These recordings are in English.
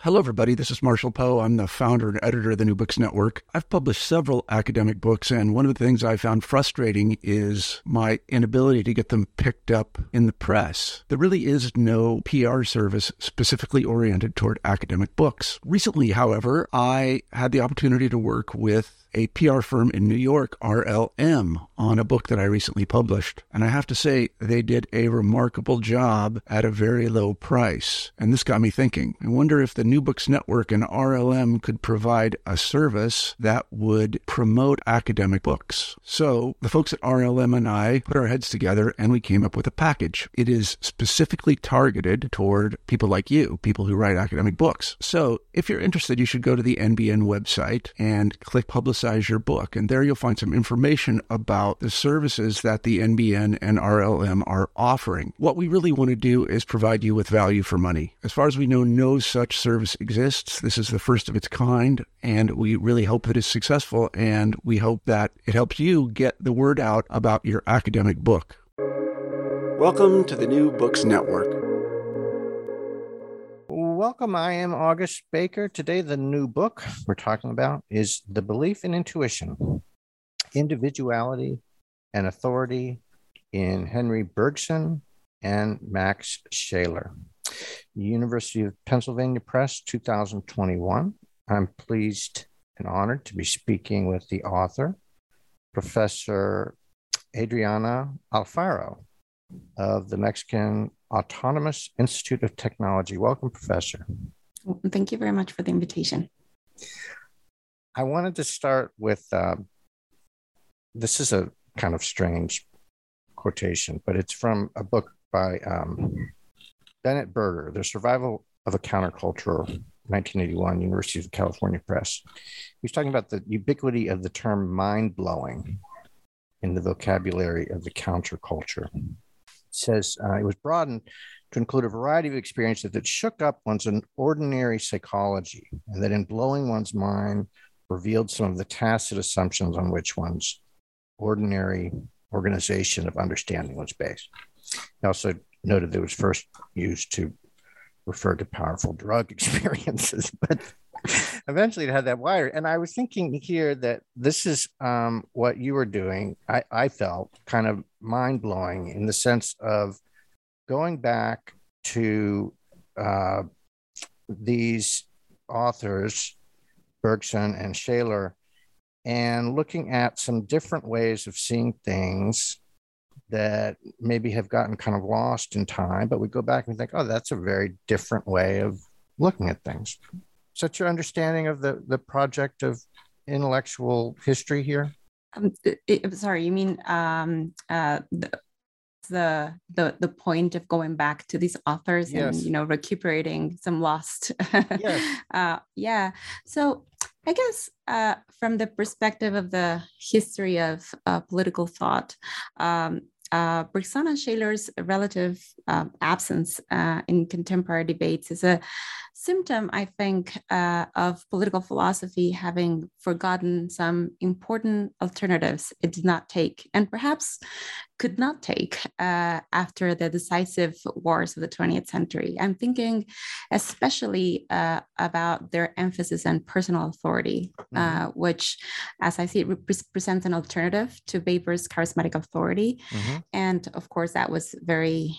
Hello, everybody. This is Marshall Poe. I'm the founder and editor of the New Books Network. I've published several academic books, and one of the things I found frustrating is my inability to get them picked up in the press. There really is no PR service specifically oriented toward academic books. Recently, however, I had the opportunity to work with a PR firm in New York, RLM, on a book that I recently published. And I have to say, they did a remarkable job at a very low price. And this got me thinking. I wonder if the New Books Network and RLM could provide a service that would promote academic books. So the folks at RLM and I put our heads together and we came up with a package. It is specifically targeted toward people like you, people who write academic books. So if you're interested, you should go to the NBN website and click Publicize Your Book. And there you'll find some information about the services that the NBN and RLM are offering. What we really want to do is provide you with value for money. As far as we know, no such service exists. This is the first of its kind, and we really hope that it's successful, and we hope that it helps you get the word out about your academic book. Welcome to the New Books Network. Welcome. I am August Baker. Today, the new book we're talking about is The Belief in Intuition, Individuality and Authority in Henry Bergson and Max Shaler. University of Pennsylvania Press, 2021. I'm pleased and honored to be speaking with the author, Professor Adriana Alfaro of the Mexican Autonomous Institute of Technology. Welcome, Professor. Thank you very much for the invitation. I wanted to start with, this is a kind of strange quotation, but it's from a book by Bennett Berger, The Survival of a Counterculture, 1981, University of California Press. He's talking about the ubiquity of the term mind-blowing in the vocabulary of the counterculture. Says it was broadened to include a variety of experiences that shook up one's ordinary psychology, and that in blowing one's mind revealed some of the tacit assumptions on which one's ordinary organization of understanding was based. He also noted that it was first used to refer to powerful drug experiences, but eventually it had that wider. And I was thinking here that this is what you were doing, I felt kind of mind-blowing in the sense of going back to these authors, Bergson and Shaler, and looking at some different ways of seeing things that maybe have gotten kind of lost in time, but we go back and think, oh, that's a very different way of looking at things. Is that your understanding of the project of intellectual history here? Sorry, you mean the point of going back to these authors? Yes. And recuperating some lost. Yes. Yeah. So I guess from the perspective of the history of political thought, Bergson and Shaler's relative absence in contemporary debates is a symptom, I think, of political philosophy having forgotten some important alternatives it did not take, and perhaps could not take after the decisive wars of the 20th century. I'm thinking especially about their emphasis on personal authority, which, as I see it, represents an alternative to Weber's charismatic authority. And of course, that was very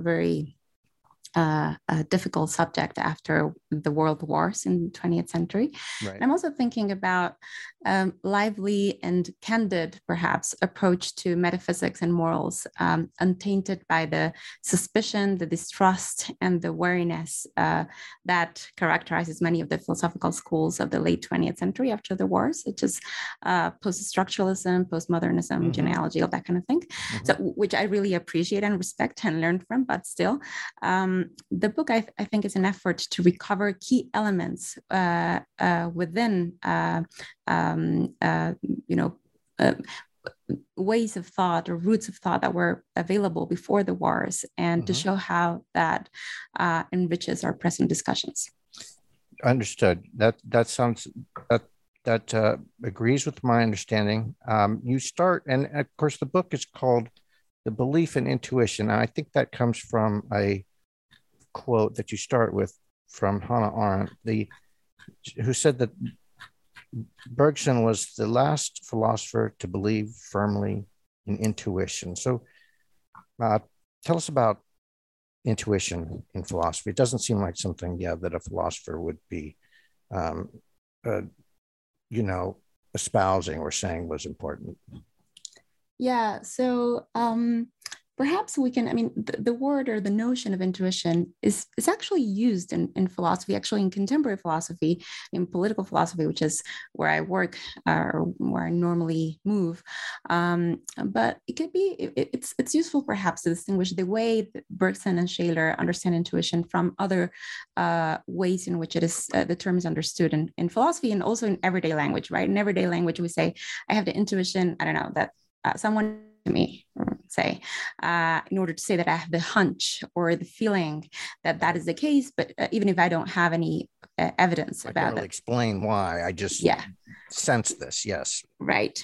a difficult subject after the world wars in the 20th century. Right. I'm also thinking about lively and candid, perhaps, approach to metaphysics and morals, untainted by the suspicion, the distrust, and the wariness that characterizes many of the philosophical schools of the late 20th century after the wars, such as post-structuralism, postmodernism, genealogy, all that kind of thing. So, which I really appreciate and respect and learn from, but still, the book, I think, is an effort to recover key elements within, ways of thought or roots of thought that were available before the wars, and to show how that enriches our present discussions. Understood. That sounds that agrees with my understanding. You start, and of course, the book is called "The Belief in Intuition." And I think that comes from a quote that you start with from Hannah Arendt, who said that Bergson was the last philosopher to believe firmly in intuition. So tell us about intuition in philosophy. It doesn't seem like something, that a philosopher would be, espousing or saying was important. Yeah. So perhaps we can, the word or the notion of intuition is actually used in philosophy, actually in contemporary philosophy, in political philosophy, which is where I work or where I normally move. But it could be, it's useful perhaps to distinguish the way that Bergson and Shaler understand intuition from other ways in which it is, the term is understood in philosophy and also in everyday language, right? In everyday language, we say, I have the intuition, I don't know, that someone to me, say, in order to say that I have the hunch or the feeling that that is the case, but even if I don't have any evidence about can't really explain why, I just sense this. Yes. Right.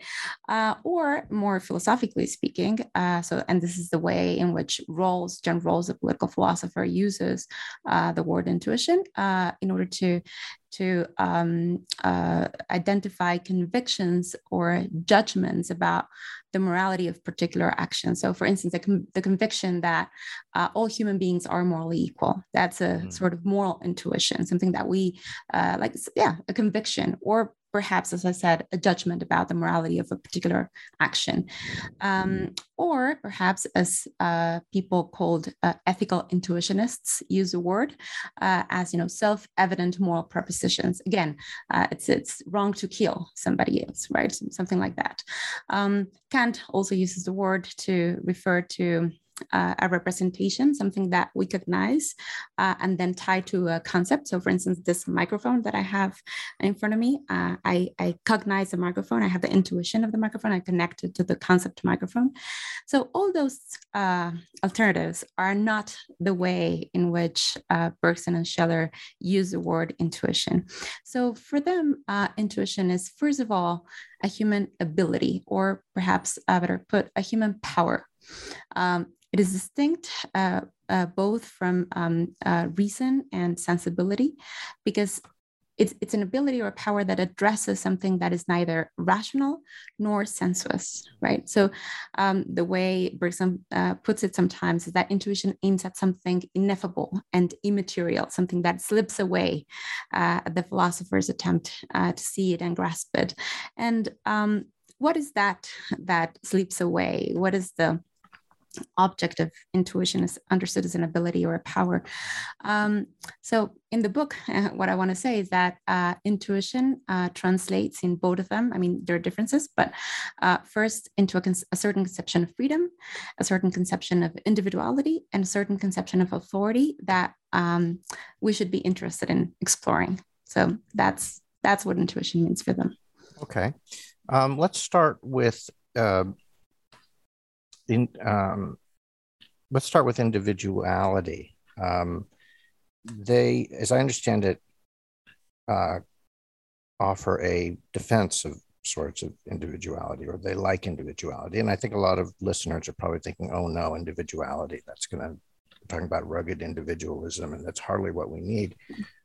Or more philosophically speaking, and this is the way in which John Rawls, the political philosopher, uses the word intuition in order to identify convictions or judgments about the morality of particular actions. So, for instance, the conviction that all human beings are morally equal. That's a sort of moral intuition, something that we a conviction, or perhaps, as I said, a judgment about the morality of a particular action. Or perhaps, as people called ethical intuitionists use the word, as self-evident moral propositions. Again, it's wrong to kill somebody else, right? Something like that. Kant also uses the word to refer to a representation, something that we recognize and then tie to a concept. So, for instance, this microphone that I have in front of me, I cognize the microphone. I have the intuition of the microphone. I connect it to the concept microphone. So all those alternatives are not the way in which Bergson and Scheler use the word intuition. So for them, intuition is, first of all, a human ability, or perhaps better put, a human power. It is distinct both from reason and sensibility, because it's an ability or a power that addresses something that is neither rational nor sensuous, right? So the way Bergson puts it sometimes is that intuition aims at something ineffable and immaterial, something that slips away the philosopher's attempt to see it and grasp it. And what is that slips away? What is the object of intuition is understood as an ability or a power. So in the book, what I want to say is that intuition translates in both of them. I mean, there are differences, but first into a certain conception of freedom, a certain conception of individuality, and a certain conception of authority that we should be interested in exploring. So that's what intuition means for them. Okay. Let's start with let's start with individuality. They, as I understand it, offer a defense of sorts of individuality, or they like individuality. And I think a lot of listeners are probably thinking, oh no, individuality, that's going to, talking about rugged individualism, and that's hardly what we need.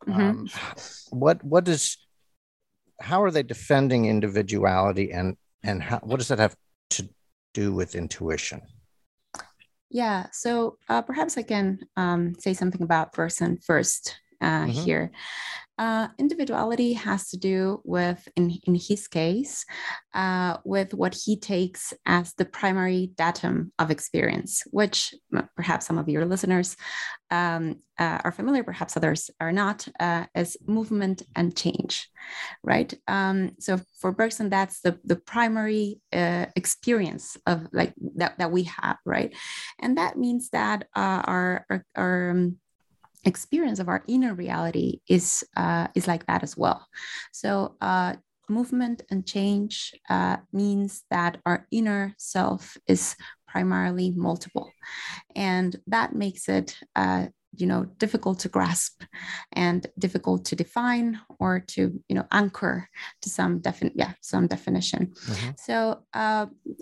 How are they defending individuality, and what does that have to do with intuition? Yeah, so perhaps I can say something about Bergson first here. Individuality has to do with, in his case, with what he takes as the primary datum of experience, which perhaps some of your listeners are familiar, perhaps others are not, as movement and change, right? So for Bergson, that's the primary experience of that we have, right? And that means that our experience of our inner reality is like that as well. So movement and change means that our inner self is primarily multiple, and that makes it difficult to grasp and difficult to define or to anchor to some definition. So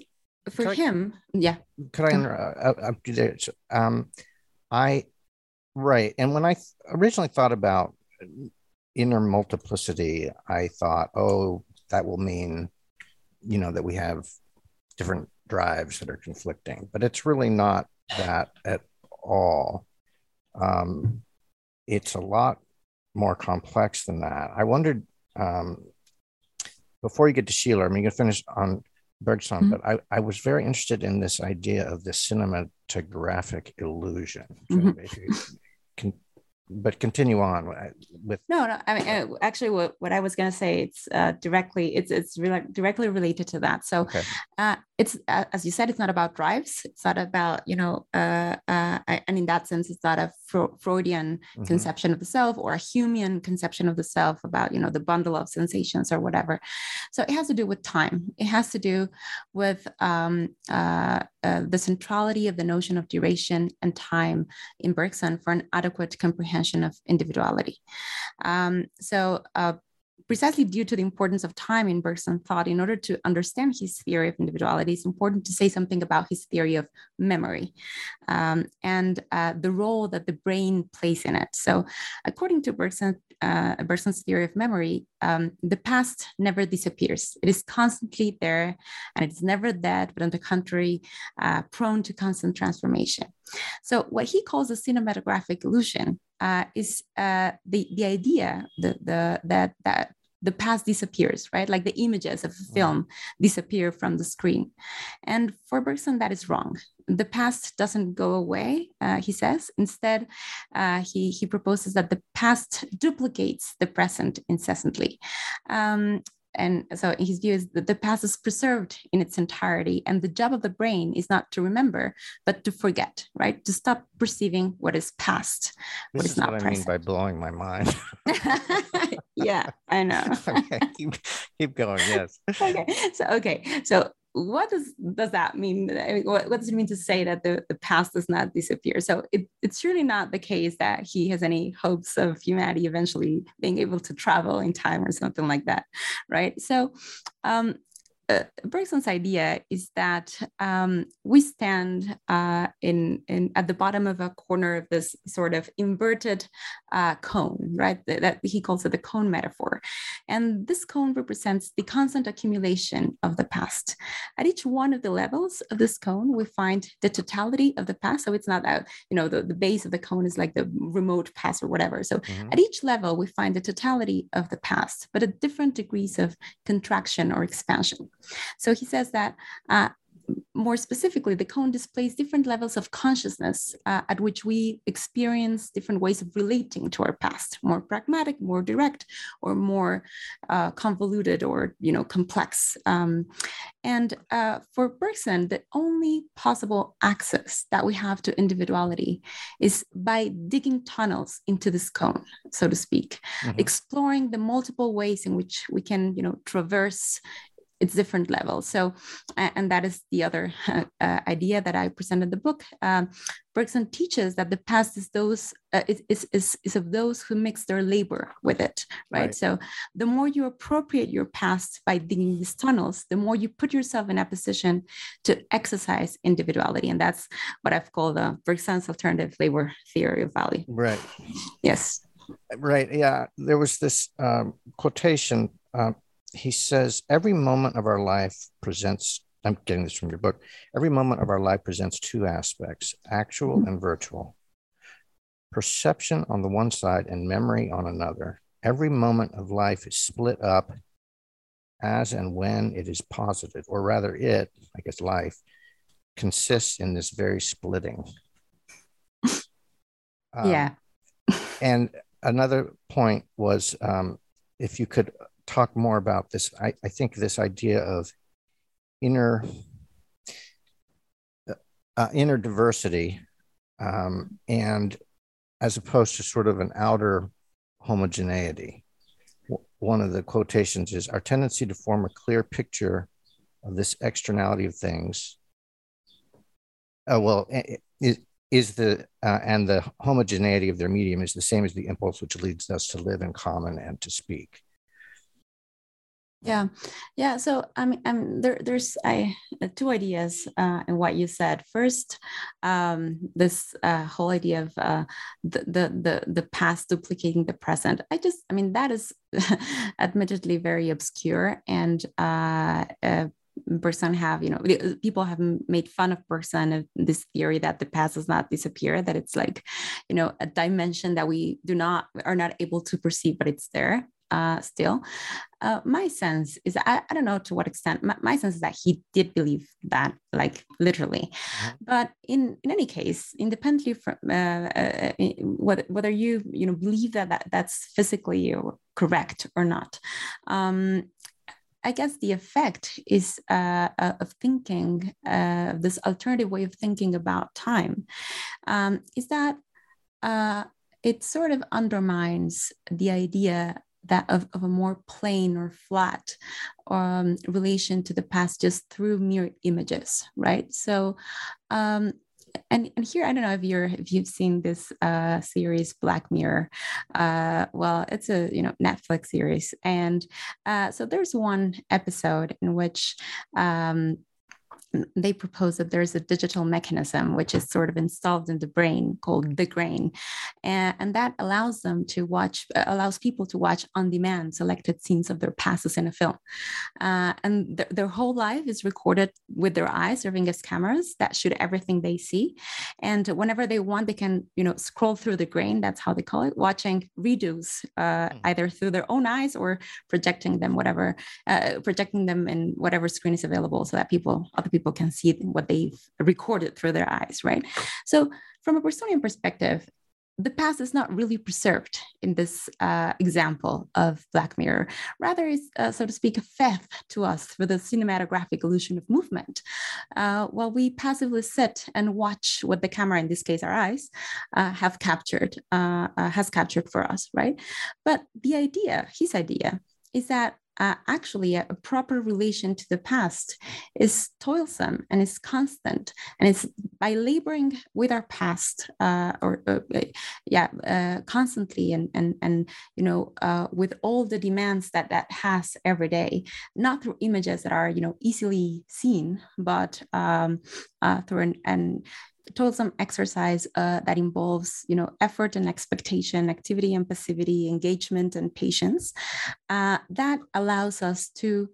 for him, could I interrupt you there? Right. And when I originally thought about inner multiplicity, I thought, oh, that will mean, that we have different drives that are conflicting, but it's really not that at all. It's a lot more complex than that. I wondered, before you get to Sheeler, I mean, you can finish on Bergson, but I was very interested in this idea of the cinematographic illusion. If you can, but continue on with. No. I mean, actually, what I was going to say, it's directly related to that. So, okay. It's as you said, it's not about drives. It's not about and in that sense, it's not a Freudian conception of the self or a Humean conception of the self about the bundle of sensations or whatever. So it has to do with time. It has to do with the centrality of the notion of duration and time in Bergson for an adequate comprehension of individuality. Precisely due to the importance of time in Bergson thought, in order to understand his theory of individuality, it's important to say something about his theory of memory and the role that the brain plays in it. So according to Bergson's theory of memory, the past never disappears. It is constantly there, and it's never dead, but on the contrary, prone to constant transformation. So what he calls a cinematographic illusion is the idea that the past disappears, right? Like the images of a film disappear from the screen. And for Bergson, that is wrong. The past doesn't go away, he says. Instead, he proposes that the past duplicates the present incessantly. And so his view is that the past is preserved in its entirety, and the job of the brain is not to remember, but to forget, right? To stop perceiving what is past, what is not present. This is what I mean by blowing my mind. Yeah, I know. Okay, keep going. Yes. So what does that mean? I mean, what does it mean to say that the past does not disappear? So it's surely not the case that he has any hopes of humanity eventually being able to travel in time or something like that, right? So Bergson's idea is that we stand in at the bottom of a corner of this sort of inverted cone, right? That he calls it the cone metaphor. And this cone represents the constant accumulation of the past. At each one of the levels of this cone, we find the totality of the past. So it's not that, the base of the cone is like the remote past or whatever. So at each level, we find the totality of the past, but at different degrees of contraction or expansion. So he says that more specifically, the cone displays different levels of consciousness at which we experience different ways of relating to our past, more pragmatic, more direct, or more convoluted or complex. And for Bergson, the only possible access that we have to individuality is by digging tunnels into this cone, so to speak, exploring the multiple ways in which we can, traverse its different levels. So, and that is the other idea that I present in the book. Bergson teaches that the past is of those who mix their labor with it, right? So the more you appropriate your past by digging these tunnels, the more you put yourself in a position to exercise individuality. And that's what I've called the Bergson's alternative labor theory of value. Right. Yes. Right. Yeah. There was this quotation. He says, every moment of our life presents, I'm getting this from your book, every moment of our life presents two aspects, actual and virtual. Perception on the one side and memory on another. Every moment of life is split up as and when it is posited, or rather life, consists in this very splitting. Yeah. And another point was, if you could talk more about this, I think this idea of inner diversity, and as opposed to sort of an outer homogeneity. One of the quotations is, our tendency to form a clear picture of this externality of things is the and the homogeneity of their medium is the same as the impulse which leads us to live in common and to speak. Yeah, yeah. So there's two ideas in what you said. First, this whole idea of the past duplicating the present. That is admittedly very obscure, and Bergson have, people have made fun of Bergson of this theory that the past does not disappear, that it's like, a dimension that we are not able to perceive, but it's there still. My sense is, I don't know to what extent, my sense is that he did believe that, like literally. Mm-hmm. But in any case, independently from whether you believe that's physically correct or not, I guess the effect is of thinking, this alternative way of thinking about time, is that it sort of undermines the idea that of a more plain or flat relation to the past just through mere images, right? So, and here, I don't know if you've seen this series Black Mirror. Well, it's a Netflix series, and so there's one episode in which they propose that there's a digital mechanism which is sort of installed in the brain called the grain, and that allows people to watch on demand selected scenes of their pasts in a film, and their whole life is recorded with their eyes serving as cameras that shoot everything they see, and whenever they want, they can scroll through the grain, that's how they call it, watching redos either through their own eyes or projecting them in whatever screen is available, so that other people can see what they've recorded through their eyes, right? So from a Bergsonian perspective, the past is not really preserved in this example of Black Mirror. Rather, it's, so to speak, a fed to us through the cinematographic illusion of movement, while we passively sit and watch what the camera, in this case our eyes, has captured for us, right? But his idea, is that actually a proper relation to the past is toilsome and is constant, and it's by laboring with our past constantly and with all the demands that has every day, not through images that are easily seen, but through an toilsome exercise that involves effort and expectation, activity and passivity, engagement and patience, that allows us to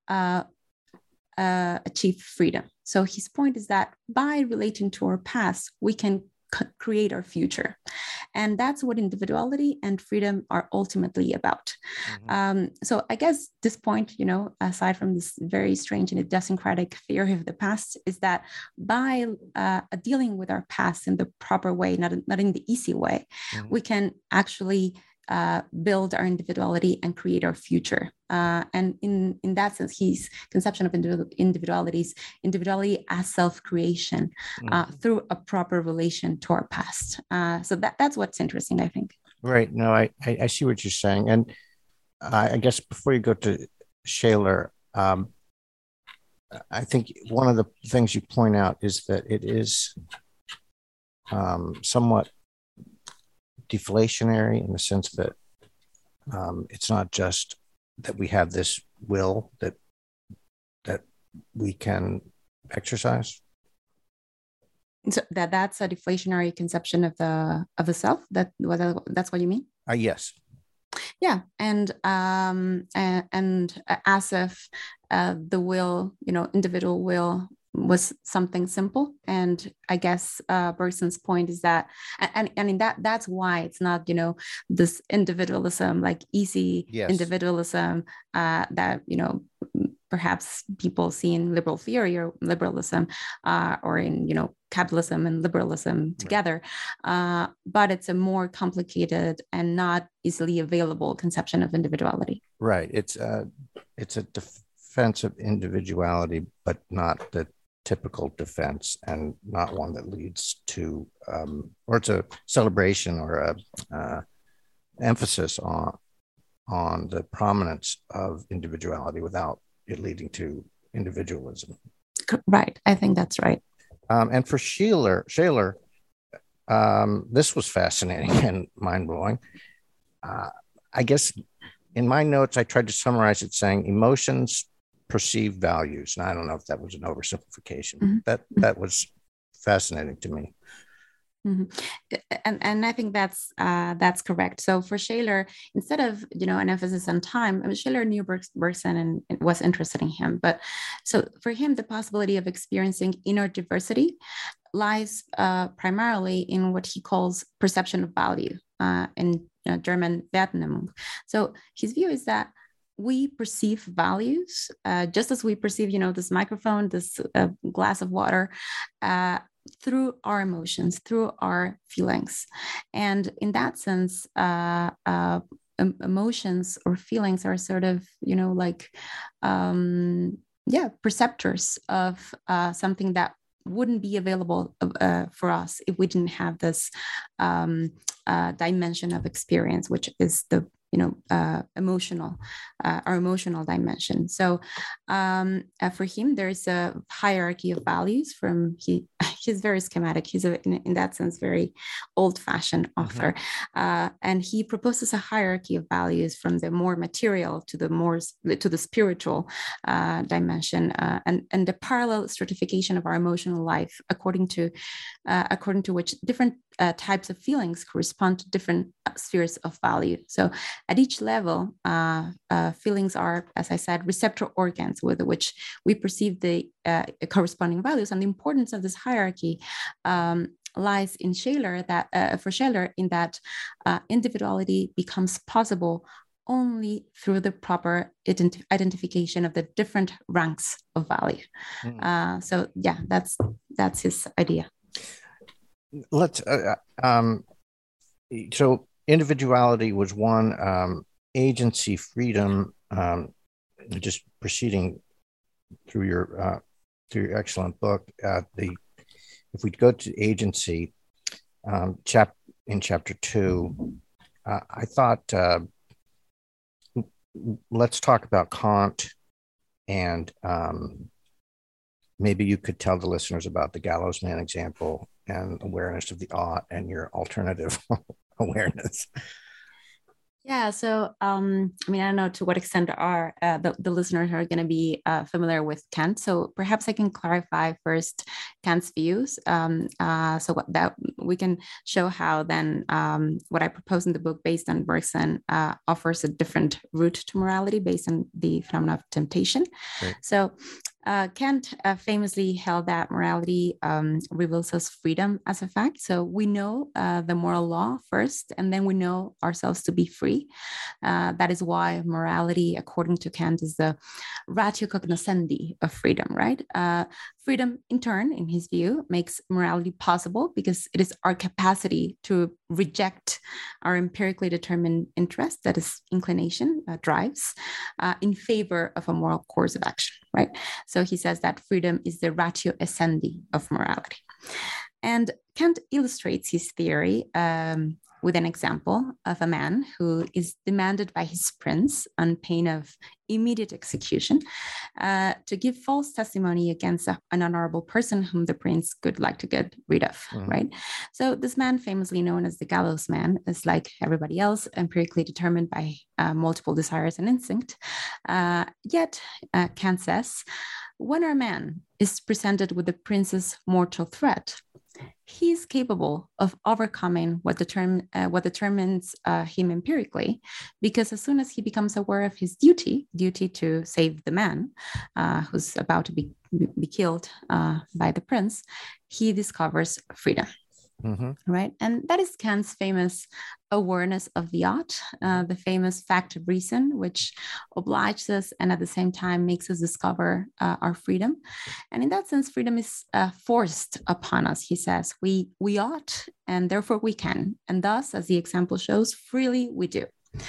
achieve freedom. So his point is that by relating to our past, we can create our future, and that's what individuality and freedom are ultimately about. Mm-hmm. So I guess this point, aside from this very strange and idiosyncratic theory of the past, is that by dealing with our past in the proper way, not in the easy way, mm-hmm. we can actually build our individuality and create our future. And in that sense, his conception of individuality as self-creation through a proper relation to our past. So that's what's interesting, I think. Right. No, I see what you're saying. And I guess before you go to Shaler, I think one of the things you point out is that it is somewhat deflationary in the sense that it's not just that we have this will that we can exercise. So that's a deflationary conception of the self. That's what you mean? Yes. Yeah, and as if the will, individual will, was something simple. And I guess Bergson's point is that, and in that's why it's not, this individualism, like easy individualism that, perhaps people see in liberal theory or liberalism or in, capitalism and liberalism together. Right. But it's a more complicated and not easily available conception of individuality. Right. It's a defense of individuality, but not the typical defense, and not one that leads to, or it's a celebration or a emphasis on the prominence of individuality without it leading to individualism. Right. I think that's right. And for Shaler, this was fascinating and mind-blowing. I guess in my notes, I tried to summarize it saying emotions perceive values. And I don't know if that was an oversimplification. Mm-hmm. That was fascinating to me. Mm-hmm. And I think that's correct. So for Shaler, instead of an emphasis on time, I mean, Shaler knew Bergson and was interested in him. But so for him, the possibility of experiencing inner diversity lies primarily in what he calls perception of value, in German Wertnehmung. So his view is that we perceive values just as we perceive, this microphone, this glass of water, through our emotions, through our feelings. And in that sense, emotions or feelings are sort of, perceptors of something that wouldn't be available for us if we didn't have this dimension of experience, which is the emotional, our emotional dimension. So for him, there's a hierarchy of values. He's very schematic. He's in that sense very old-fashioned author, and he proposes a hierarchy of values from the more material to the spiritual dimension, and the parallel stratification of our emotional life according to which different types of feelings correspond to different spheres of value. So at each level, feelings are, as I said, receptor organs with which we perceive the corresponding values. And the importance of this hierarchy lies in Shaler, for Shaler, in that individuality becomes possible only through the proper identification of the different ranks of value. So yeah, that's his idea. Let's so individuality was one, agency, freedom, just proceeding through your excellent book. If we go to agency, in chapter 2, I thought let's talk about Kant, and maybe you could tell the listeners about the gallows man example and awareness of the ought and your alternative awareness. Yeah, so I mean, I don't know to what extent the listeners are going to be familiar with Kant. So perhaps I can clarify first Kant's views, so that we can show how then what I propose in the book based on Bergson offers a different route to morality based on the phenomena of temptation. Great. So Kant famously held that morality reveals us freedom as a fact. So we know the moral law first, and then we know ourselves to be free. That is why morality, according to Kant, is the ratio cognoscendi of freedom, right? Freedom, in turn, in his view, makes morality possible because it is our capacity to reject our empirically determined interest, that is inclination, drives, in favor of a moral course of action, right? So he says that freedom is the ratio essendi of morality. And Kant illustrates his theory with an example of a man who is demanded by his prince on pain of immediate execution to give false testimony against an honorable person whom the prince would like to get rid of, right? So this man, famously known as the gallows man, is like everybody else, empirically determined by multiple desires and instinct. Yet, Kant says, when our man is presented with the prince's mortal threat, he is capable of overcoming what determines him empirically, because as soon as he becomes aware of his duty to save the man who's about to be killed by the prince, he discovers freedom. Right. And that is Kant's famous awareness of the ought, the famous fact of reason, which obliges us and at the same time makes us discover our freedom. And in that sense, freedom is forced upon us. He says, we ought, and therefore we can. And thus, as the example shows, freely we do.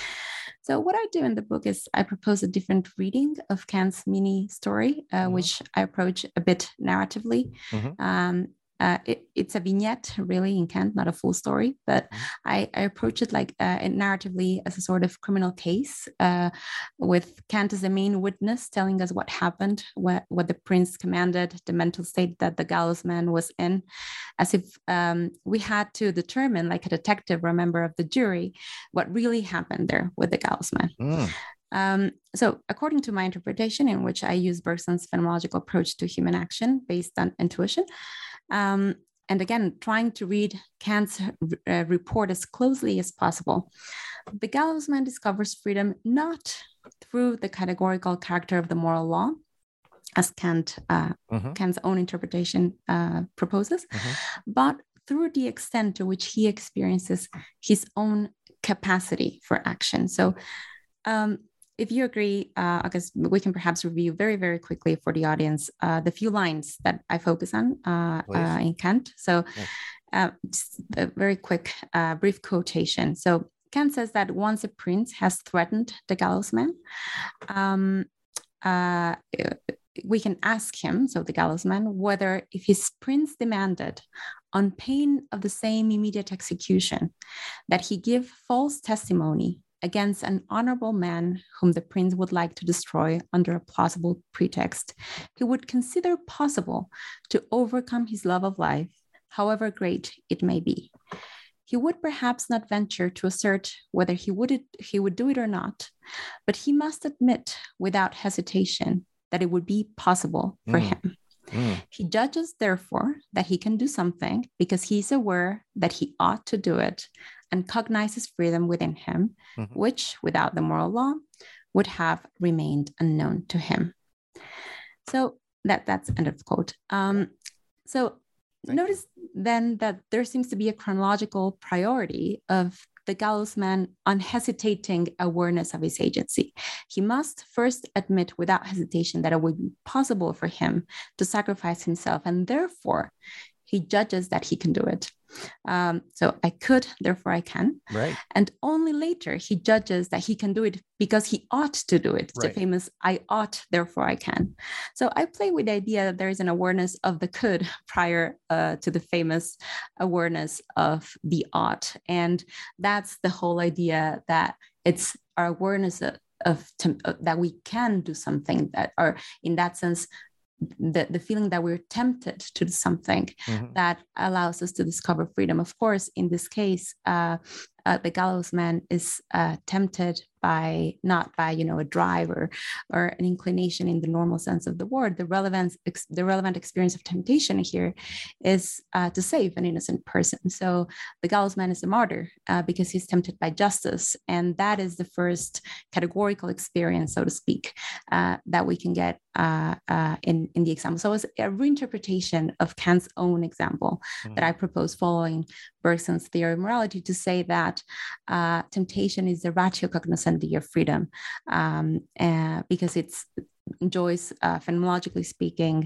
So what I do in the book is I propose a different reading of Kant's mini story, which I approach a bit narratively. it's a vignette really in Kant, not a full story, but I approach it like narratively as a sort of criminal case with Kant as the main witness telling us what happened, what the prince commanded, the mental state that the gallows man was in, as if we had to determine, like a detective or a member of the jury, what really happened there with the gallows man. So according to my interpretation, in which I use Bergson's phenomenological approach to human action based on intuition, and again, trying to read Kant's report as closely as possible, the gallows man discovers freedom not through the categorical character of the moral law, as Kant's own interpretation proposes, but through the extent to which he experiences his own capacity for action. So if you agree, I guess we can perhaps review very, very quickly for the audience the few lines that I focus on in Kant. So just a very quick, brief quotation. So Kant says that once a prince has threatened the gallows man, we can ask him, so the gallows man, whether if his prince demanded, on pain of the same immediate execution, that he give false testimony against an honorable man whom the prince would like to destroy under a plausible pretext, he would consider possible to overcome his love of life, however great it may be. He would perhaps not venture to assert whether he would do it or not, but he must admit without hesitation that it would be possible for him. He judges, therefore, that he can do something because he is aware that he ought to do it and cognizes freedom within him, which, without the moral law, would have remained unknown to him. So that's end of the quote. Notice then that there seems to be a chronological priority of the gallows man unhesitating awareness of his agency. He must first admit without hesitation that it would be possible for him to sacrifice himself, and therefore he judges that he can do it. So I could, therefore I can. Right. And only later he judges that he can do it because he ought to do it. Right. The famous I ought, therefore I can. So I play with the idea that there is an awareness of the could prior to the famous awareness of the ought. And that's the whole idea, that it's our awareness of that we can do something, that are in that sense the feeling that we're tempted to do something that allows us to discover freedom. Of course, in this case, the gallows man is tempted by not by a drive or an inclination in the normal sense of the word. The relevant experience of temptation here is to save an innocent person. So the gallows man is a martyr because he's tempted by justice, and that is the first categorical experience, so to speak, that we can get in the example. So it's a reinterpretation of Kant's own example that I propose following Bergson's theory of morality, to say that temptation is the ratio cognoscendi of freedom, because it enjoys, phenomenologically speaking,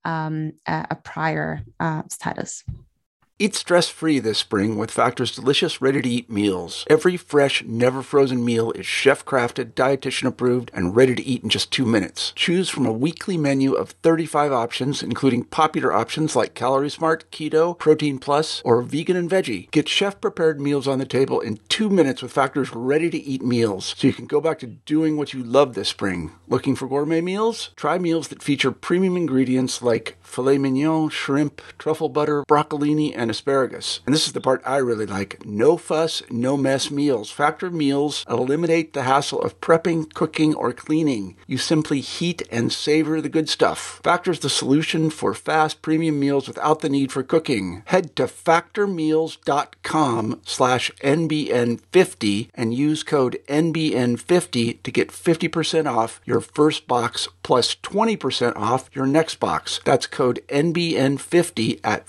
a prior status. Eat stress-free this spring with Factor's delicious, ready-to-eat meals. Every fresh, never-frozen meal is chef-crafted, dietitian-approved, and ready to eat in just 2 minutes. Choose from a weekly menu of 35 options, including popular options like Calorie Smart, Keto, Protein Plus, or Vegan and Veggie. Get chef-prepared meals on the table in 2 minutes with Factor's ready-to-eat meals, so you can go back to doing what you love this spring. Looking for gourmet meals? Try meals that feature premium ingredients like filet mignon, shrimp, truffle butter, broccolini, and asparagus. And this is the part I really like. No fuss, no mess meals. Factor meals eliminate the hassle of prepping, cooking, or cleaning. You simply heat and savor the good stuff. Factor's the solution for fast premium meals without the need for cooking. Head to factormeals.com/NBN50 and use code NBN50 to get 50% off your first box plus 20% off your next box. That's code NBN50 at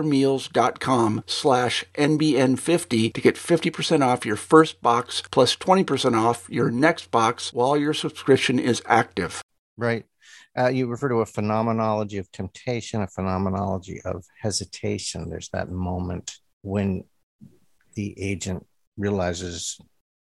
factormeals.com/NBN50 to get 50% off your first box plus 20% off your next box while your subscription is active. Right. You refer to a phenomenology of temptation, a phenomenology of hesitation. There's that moment when the agent realizes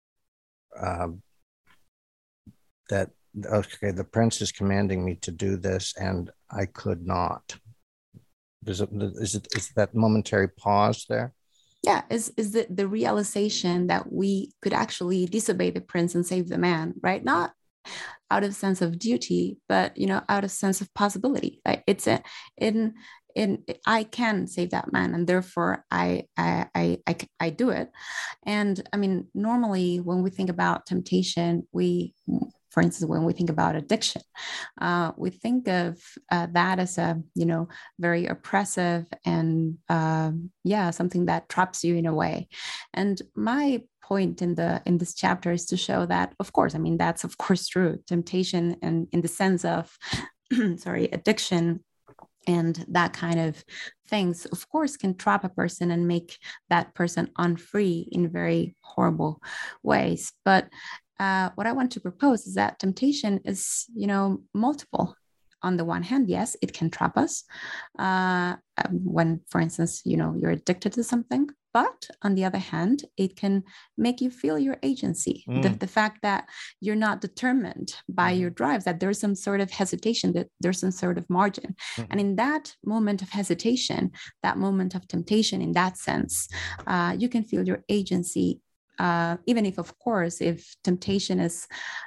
that, okay, the prince is commanding me to do this and I could not. Is that momentary pause there? Yeah, is the realization that we could actually disobey the prince and save the man, right? Not out of sense of duty, but out of sense of possibility. Like it's a in I can save that man, and therefore I do it. And I mean, normally when we think about temptation, for instance, when we think about addiction, we think of that as a very oppressive and something that traps you in a way. And my point in this chapter is to show that, of course, I mean, that's of course true. Temptation, and in the sense of addiction and that kind of things, of course, can trap a person and make that person unfree in very horrible ways. But what I want to propose is that temptation is, multiple. On the one hand, yes, it can trap us when, for instance, you're addicted to something. But on the other hand, it can make you feel your agency. The fact that you're not determined by your drives, that there's some sort of hesitation, that there's some sort of margin. And in that moment of hesitation, that moment of temptation, in that sense, you can feel your agency. Even if, of course, if temptation is,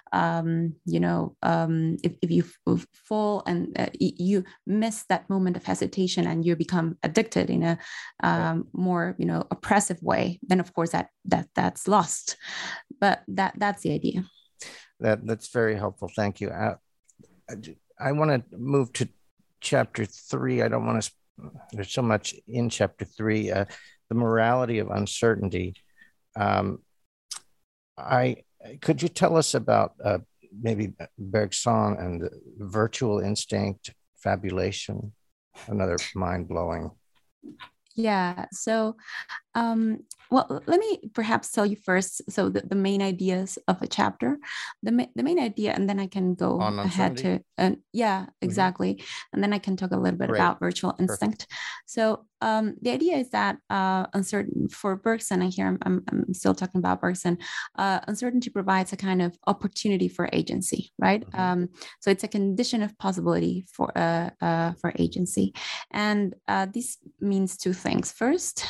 if you fall and you miss that moment of hesitation and you become addicted in a more, oppressive way, then of course that's lost. But that's the idea. That's very helpful. Thank you. I want to move to chapter 3. I don't want to. There's so much in chapter 3. The morality of uncertainty. Could you tell us about maybe Bergson and the virtual instinct, fabulation, another mind-blowing? Yeah. So, well, let me perhaps tell you first. So the main ideas of a chapter, the main idea, and then I can go ahead to, exactly. And then I can talk a little bit about virtual instinct. Perfect. So the idea is that uncertain for Bergson, and here I'm still talking about Bergson, uncertainty provides a kind of opportunity for agency, right? So it's a condition of possibility for agency, and this means two things. First,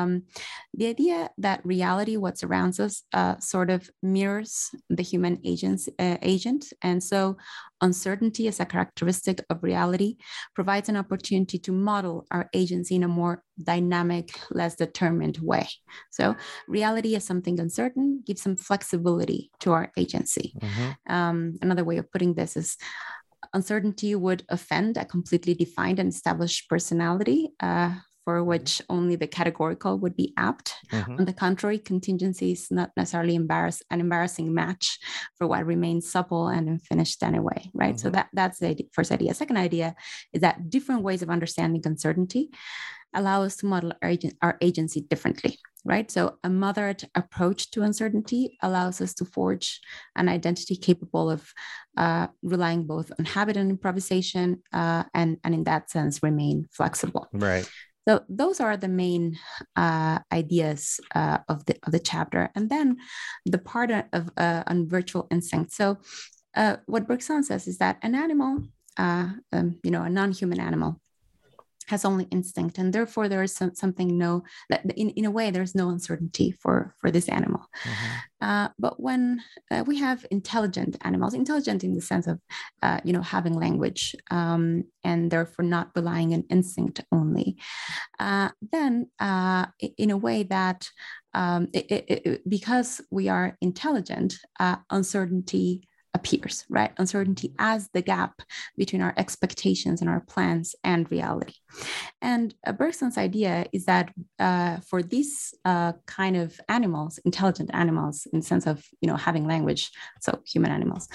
the idea that reality, what surrounds us, sort of mirrors the human agent, and so uncertainty as a characteristic of reality provides an opportunity to model our agency in a more dynamic, less determined way. So reality as something uncertain gives some flexibility to our agency. Another way of putting this is uncertainty would offend a completely defined and established personality, for which only the categorical would be apt. On the contrary, contingency is not necessarily an embarrassing match for what remains supple and unfinished anyway, right? So that's the first idea. Second idea is that different ways of understanding uncertainty allow us to model our agency differently, right? So a moderate approach to uncertainty allows us to forge an identity capable of relying both on habit and improvisation, and in that sense remain flexible. Right. So those are the main ideas of the chapter, and then the part of on virtual instinct. So what Bergson says is that an animal, a non-human animal, has only instinct, and therefore there is something that in a way there's no uncertainty for this animal. But when we have intelligent animals, intelligent in the sense of having language, and therefore not relying on instinct only, then in a way that because we are intelligent, uncertainty appears, right? Uncertainty as the gap between our expectations and our plans and reality. And Bergson's idea is that for these kind of animals, intelligent animals in the sense of, having language, so human animals,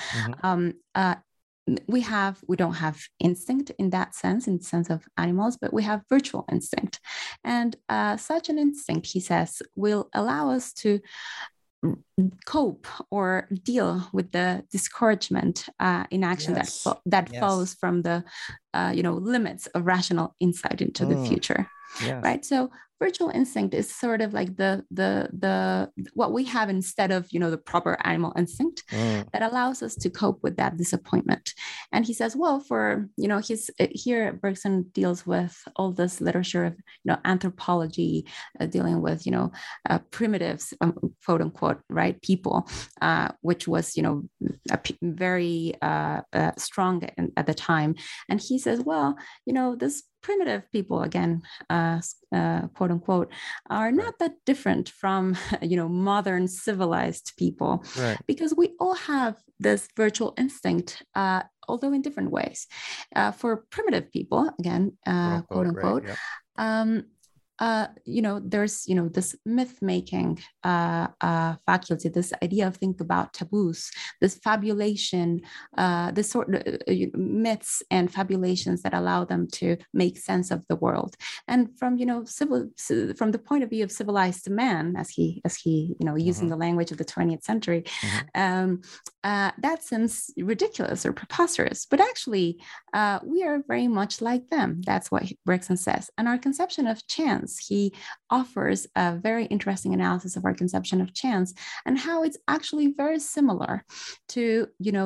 we don't have instinct in that sense, in the sense of animals, but we have virtual instinct. And such an instinct, he says, will allow us to cope or deal with the discouragement in action that follows from the limits of rational insight into the future. Right. So virtual instinct is sort of like the what we have instead of the proper animal instinct that allows us to cope with that disappointment. And he says, well, for, he's here, Bergson deals with all this literature of, anthropology, dealing with, primitives, quote unquote, right, people, which was, very strong at the time. And he says, well, this primitive people, again, quote unquote, are not that different from, modern civilized people, right, because we all have this virtual instinct, although in different ways. For primitive people, again, quote unquote, right, there's, this myth-making faculty, this idea of think about taboos, this fabulation, this sort of myths and fabulations that allow them to make sense of the world. And from, from the point of view of civilized man, as he, using the language of the 20th century, that seems ridiculous or preposterous, but actually we are very much like them. That's what Bergson says. And our conception of chance, he offers a very interesting analysis of our conception of chance and how it's actually very similar to,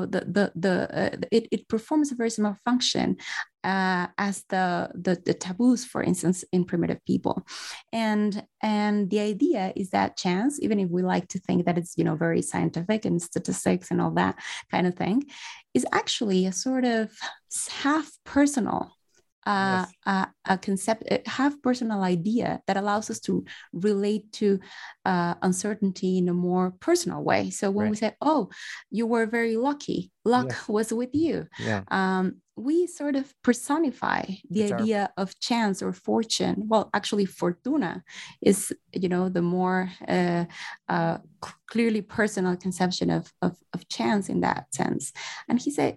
it performs a very similar function as the taboos, for instance, in primitive people. And the idea is that chance, even if we like to think that it's, very scientific and statistics and all that kind of thing, is actually a sort of half personal a concept, half personal idea that allows us to relate to uncertainty in a more personal way. So when we say, oh, you were very lucky, luck was with you. We sort of personify the idea of chance or fortune. Well, actually, fortuna is, the more clearly personal conception of chance in that sense. And he said,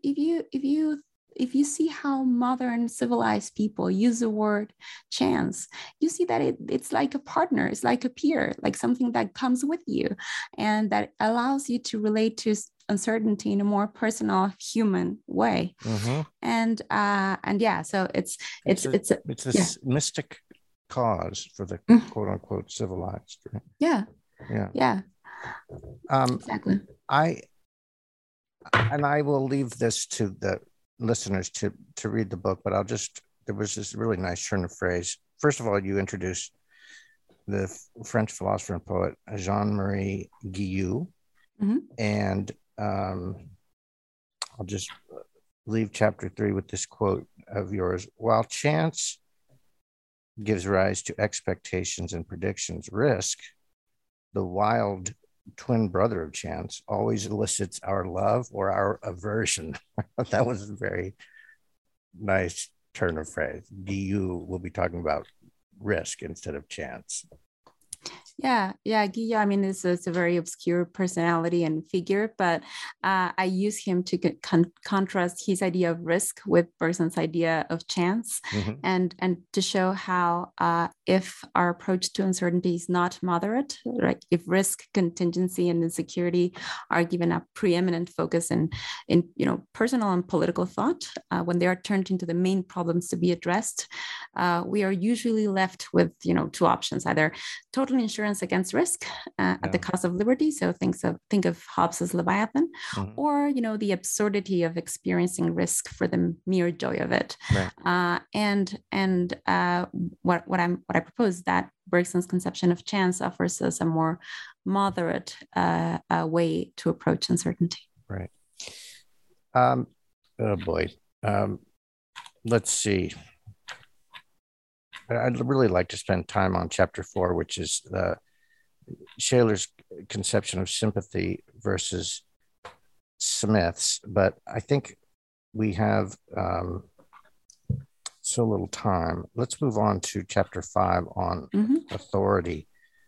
if you see how modern civilized people use the word chance, you see that it's like a partner, it's like a peer, like something that comes with you and that allows you to relate to uncertainty in a more personal, human way. And yeah, so it's this mystic cause for the quote unquote civilized. Right? Yeah. Exactly. I will leave this to the listeners to read the book, but there was this really nice turn of phrase. First of all, you introduced the French philosopher and poet Jean-Marie Guillou, and I'll just leave chapter 3 with this quote of yours. While chance gives rise to expectations and predictions, risk, the wild twin brother of chance, always elicits our love or our aversion. That was a very nice turn of phrase. Guillou will be talking about risk instead of chance. Yeah, Guillou, I mean, it's a very obscure personality and figure, but I use him to contrast his idea of risk with Bergson's idea of chance, and to show how if our approach to uncertainty is not moderate, right? If risk, contingency, and insecurity are given a preeminent focus in personal and political thought, when they are turned into the main problems to be addressed, we are usually left with two options: either total insurance against risk at the cost of liberty. So think of Hobbes's Leviathan, or the absurdity of experiencing risk for the mere joy of it. What I propose that Bergson's conception of chance offers us a more moderate way to approach uncertainty. Right. Oh boy. Let's see. I'd really like to spend time on chapter 4, which is Shaler's conception of sympathy versus Smith's. But I think we have so little time. Let's move on to chapter 5 on authority.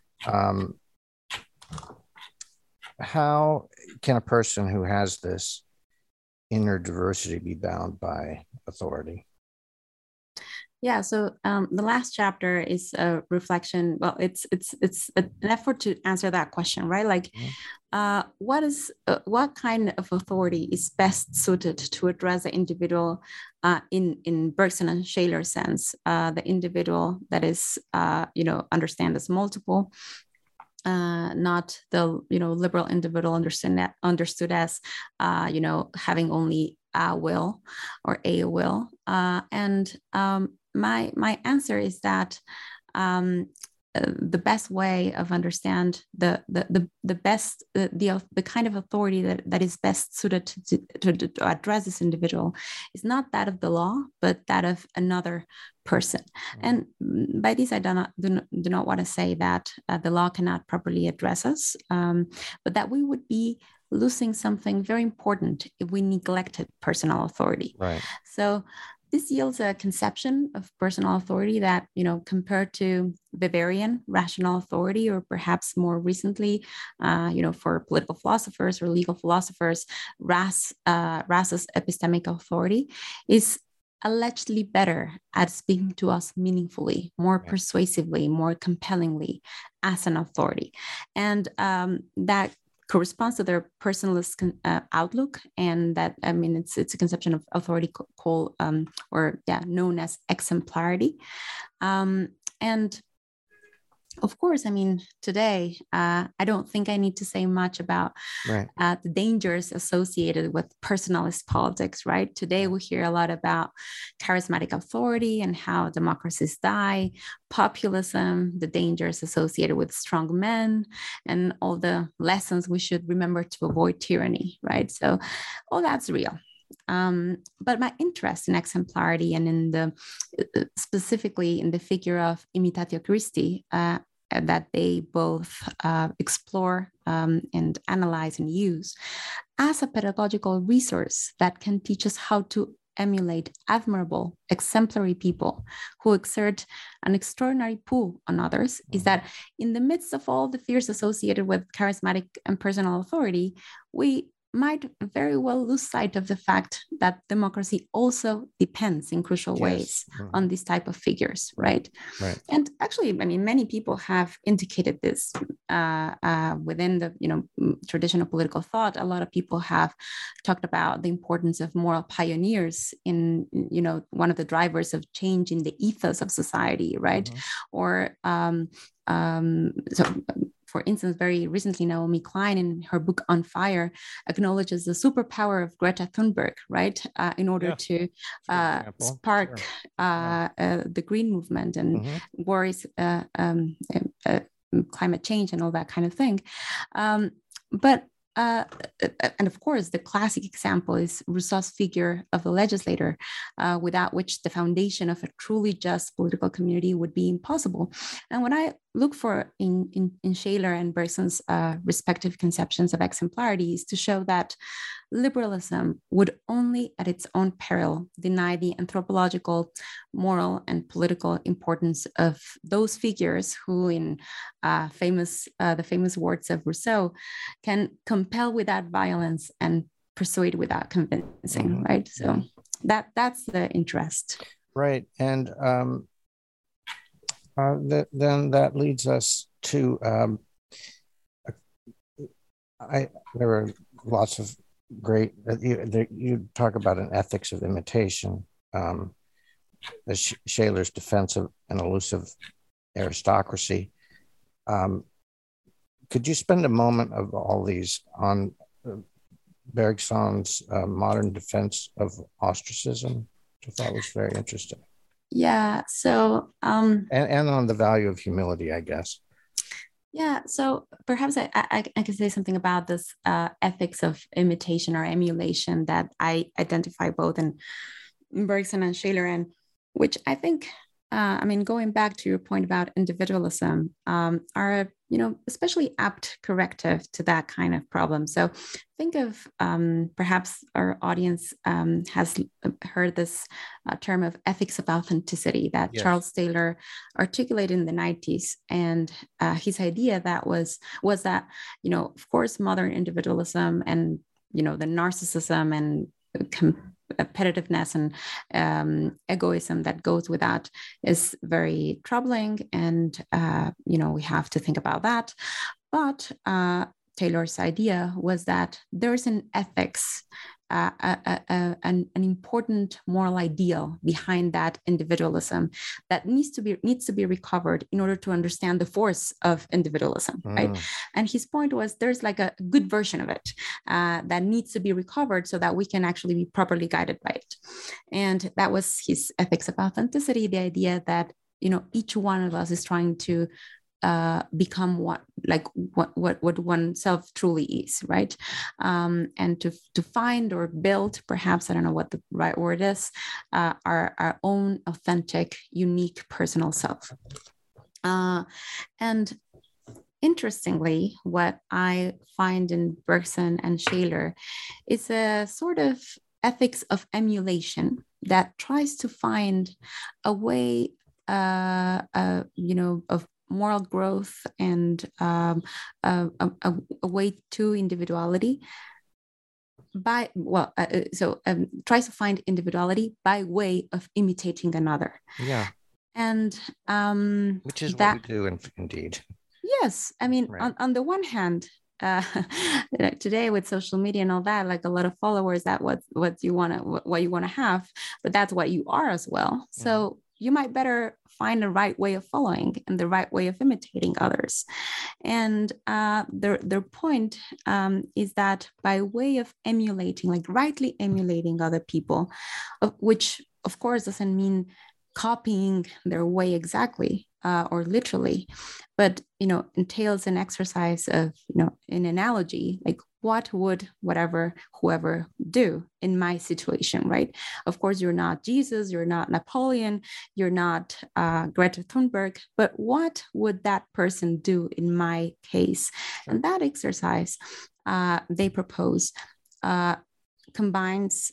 How can a person who has this inner diversity be bound by authority? Yeah, so the last chapter is a reflection. Well, it's an effort to answer that question, right? Like, what kind of authority is best suited to address the individual in Bergson and Shaler's sense, the individual that is understand as multiple, not the liberal individual understood as having only will or a will? My answer is that the best way of understand the kind of authority that is best suited to address this individual is not that of the law, but that of another person. And by this, I do not want to say that the law cannot properly address us, but that we would be losing something very important if we neglected personal authority. Right. So this yields a conception of personal authority that, compared to Weberian rational authority, or perhaps more recently, for political philosophers or legal philosophers, Rass's epistemic authority is allegedly better at speaking to us meaningfully, more persuasively, more compellingly as an authority. And that corresponds to their personalist outlook, and that it's a conception of authority called known as exemplarity. And of course, today, I don't think I need to say much about the dangers associated with personalist politics, right? Today, we hear a lot about charismatic authority and how democracies die, populism, the dangers associated with strong men, and all the lessons we should remember to avoid tyranny, right? So all that's real. But my interest in exemplarity and specifically in the figure of Imitatio Christi, that they both explore and analyze and use as a pedagogical resource that can teach us how to emulate admirable, exemplary people who exert an extraordinary pull on others, is that in the midst of all the fears associated with charismatic and personal authority, we might very well lose sight of the fact that democracy also depends in crucial ways on these type of figures, right? And actually, many people have indicated this within the tradition of political thought. A lot of people have talked about the importance of moral pioneers in one of the drivers of change in the ethos of society, right? Or for instance, very recently, Naomi Klein, in her book On Fire, acknowledges the superpower of Greta Thunberg, right? In order to spark the green movement and worries climate change and all that kind of thing. And of course, the classic example is Rousseau's figure of the legislator, without which the foundation of a truly just political community would be impossible. And when I look for in Shaler and Bergson's respective conceptions of exemplarity is to show that liberalism would only at its own peril deny the anthropological, moral, and political importance of those figures who, in the famous words of Rousseau, can compel without violence and persuade without convincing, right? So that's the interest. Right. And then that leads us to, there are lots of great, you talk about an ethics of imitation, Shaler's defense of an elusive aristocracy. Could you spend a moment of all these on Bergson's modern defense of ostracism, which I thought was very interesting? Yeah. So and on the value of humility, I guess. Yeah. So perhaps I can say something about this ethics of imitation or emulation that I identify both in Bergson and Shaler, and which I think, going back to your point about individualism, are especially apt corrective to that kind of problem. So think of perhaps our audience has heard this term of ethics of authenticity that Charles Taylor articulated in the 90s. And his idea that was that, of course, modern individualism and, the narcissism and competitiveness and egoism that goes with that is very troubling. And, we have to think about that. But Taylor's idea was that there's an ethics an important moral ideal behind that individualism that needs to be recovered in order to understand the force of individualism, right? And his point was there's like a good version of it that needs to be recovered so that we can actually be properly guided by it. And that was his ethics of authenticity, the idea that, you know, each one of us is trying to become what oneself truly is, right? And to find or build, perhaps, I don't know what the right word is, our own authentic, unique personal self. And interestingly, what I find in Bergson and Shaler is a sort of ethics of emulation that tries to find a way, of moral growth and a way to individuality tries to find individuality by way of imitating another. Yeah. And which is what we do, indeed. Yes, I mean, right. on the one hand, today with social media and all that, like a lot of followers, that what you want to have, but that's what you are as well. So you might better find the right way of following and the right way of imitating others. And their point is that by way of emulating, like rightly emulating other people, which of course doesn't mean copying their way exactly or literally, but, you know, entails an exercise of, you know, an analogy, like what would whoever do in my situation, right? Of course, you're not Jesus, you're not Napoleon, you're not Greta Thunberg, but what would that person do in my case? And that exercise they propose combines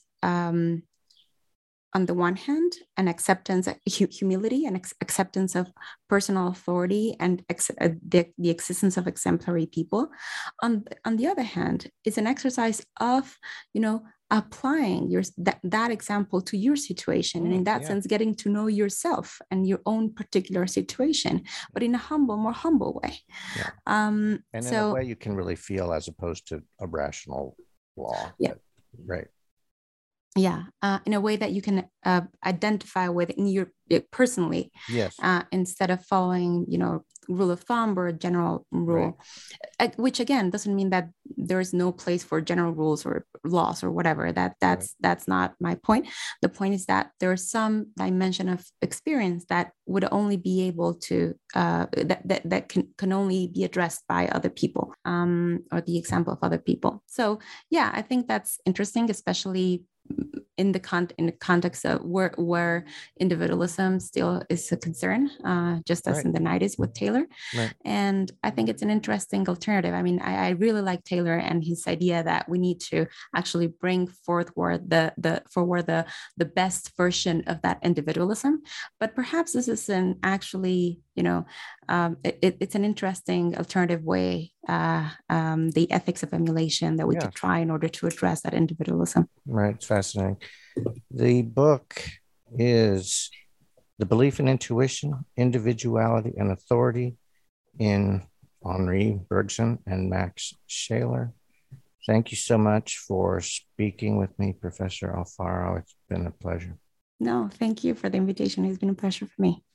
on the one hand, an acceptance, humility, and acceptance of personal authority and the existence of exemplary people. On the other hand, it's an exercise of, you know, applying that example to your situation, and in that sense, getting to know yourself and your own particular situation, but in a more humble way. Yeah. And in a way you can really feel, as opposed to a rational law. Yeah. Right. Yeah, in a way that you can identify with in your personally. Yes. Instead of following, you know, rule of thumb or a general rule, right. Which again doesn't mean that there is no place for general rules or laws or whatever. That's not my point. The point is that there's some dimension of experience that would only be able to that can only be addressed by other people, or the example of other people. So yeah, I think that's interesting, especially in the context of where individualism still is a concern, just as in the 90s with Taylor. Right. And I think it's an interesting alternative. I mean, I really like Taylor and his idea that we need to actually bring forward the best version of that individualism. But perhaps this isn't actually, you know, it's an interesting alternative way, the ethics of emulation that we could try in order to address that individualism. Right, it's fascinating. The book is The Belief in Intuition, Individuality, and Authority in Henri Bergson and Max Shaler. Thank you so much for speaking with me, Professor Alfaro. It's been a pleasure. No, thank you for the invitation. It's been a pleasure for me.